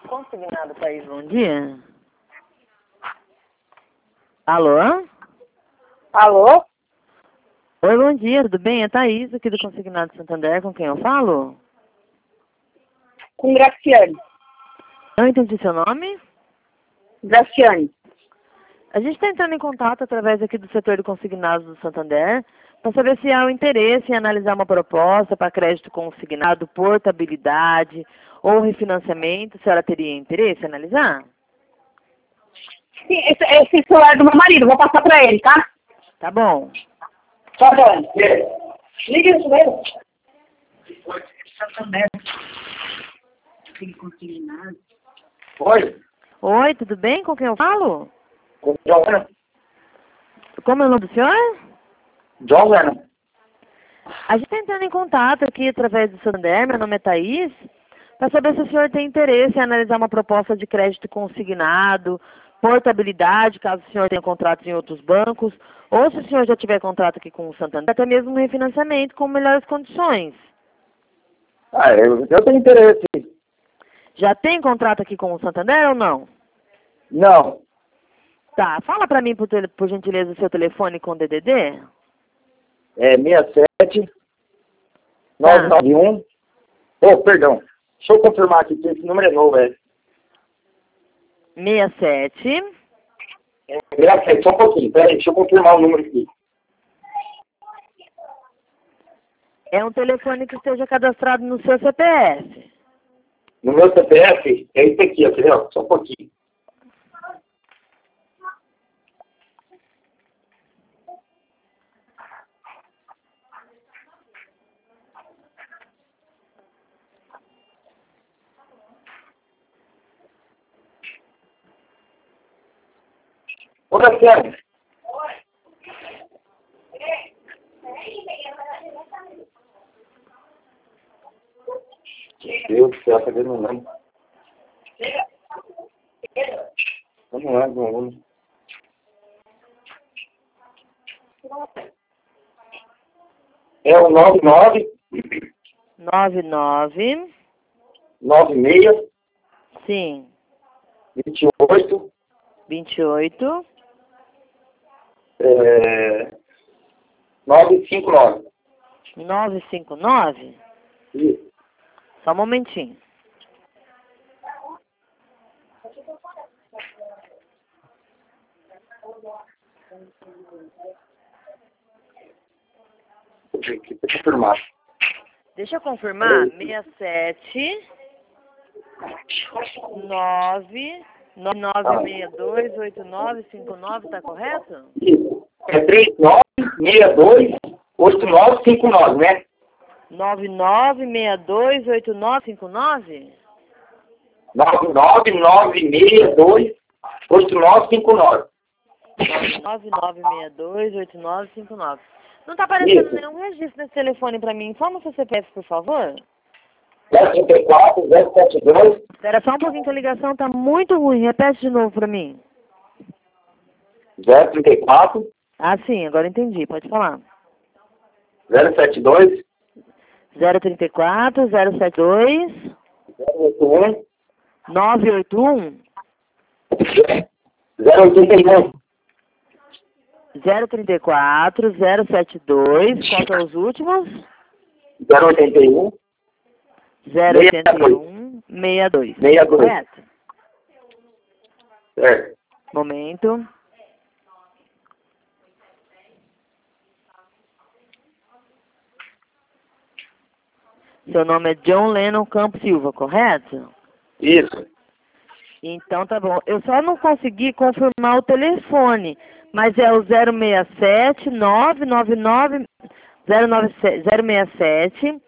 Consignado, Thaís, bom dia. Alô? Alô? Oi, bom dia, tudo bem? É Thaís, aqui do Consignado Santander, com quem eu falo? Com Graciane. Não entendi seu nome? Graciane. A gente está entrando em contato através aqui do setor de consignados do Santander para saber se há um interesse em analisar uma proposta para crédito consignado, portabilidade ou refinanciamento. A senhora teria interesse em analisar? Sim, esse celular é do meu marido, vou passar pra ele, tá? Tá bom. Tá bom. Liga isso mesmo. Santander. Tem consignado. Oi, Oi, tudo bem? Com quem eu falo? com John Lennon. Como é o nome do senhor? John Lennon. A gente está entrando em contato aqui através do Santander, meu nome é Thaís, para saber se o senhor tem interesse em analisar uma proposta de crédito consignado, portabilidade, caso o senhor tenha contratos em outros bancos, ou se o senhor já tiver contrato aqui com o Santander, até mesmo um refinanciamento com melhores condições. Eu tenho interesse. Já tem contrato aqui com o Santander ou não? Não. Tá, fala para mim, por gentileza, o seu telefone com DDD. É 67 991. Oh, perdão. Deixa eu confirmar aqui, que esse número é novo, 67. Graças, só um pouquinho, peraí, deixa eu confirmar o número aqui. É um telefone que esteja cadastrado no seu CPF. No meu CPF, é esse aqui, ó, entendeu? Só um pouquinho. Ô, Graciane. Meu Deus do céu, tá vendo o nome? Vamos lá, vamos. É o 99 99. 96 Sim. 28 28. 959. 959. Isso. Só um momentinho. Deixa eu confirmar. Deixa eu confirmar. 67 9 9962 8959, tá correto? Isso. É 39628959, né? 9962 8959? 999628959. 9962 8959. Não tá aparecendo Isso. nenhum registro nesse telefone pra mim. Informa o seu CPF, por favor. 034 072 Espera só um pouquinho que a ligação tá muito ruim. Repete de novo pra mim. 034 Ah, sim, agora entendi. Pode falar. 072 034 072 081 981 081 034 072. Qual que é os últimos? 081 081 62. 62. Correto? Certo. Momento. Seu nome é John Lennon Campos Silva, correto? Isso. Então tá bom. Eu só não consegui confirmar o telefone, mas é o 067 999 067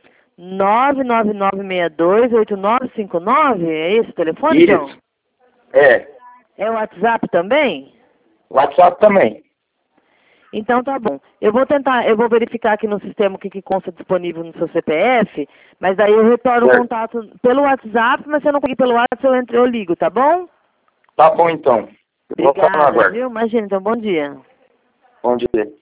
99962 8959. É esse o telefone, John? Isso. É. É o WhatsApp também? WhatsApp também. Então tá bom. Eu vou verificar aqui no sistema o que consta disponível no seu CPF, mas daí eu retorno o Certo. contato pelo WhatsApp, mas se eu não conseguir pelo WhatsApp, eu ligo, tá bom? Tá bom, então. Eu vou falar Obrigada, agora. viu? Imagina, então bom dia. Bom dia.